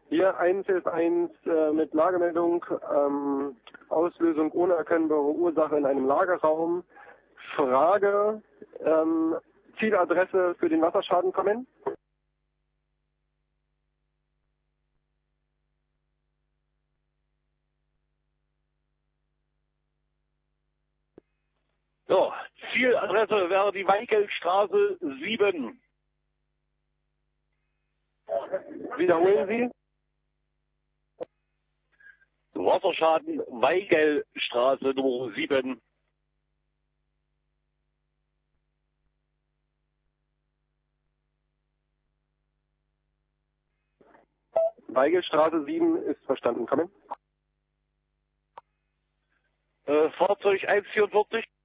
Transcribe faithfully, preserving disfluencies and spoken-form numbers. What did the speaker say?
Hier eins elf eins äh, mit Lagemeldung, ähm, Auslösung ohne erkennbare Ursache in einem Lagerraum. Frage, ähm, Zieladresse für den Wasserschaden kommen. So, Zieladresse wäre die Weikelstraße sieben. Wiederholen Sie. Wasserschaden, Weikelstraße Nummer sieben. Weigelstraße sieben ist verstanden. Kommen. Äh, Fahrzeug eins vierundvierzig.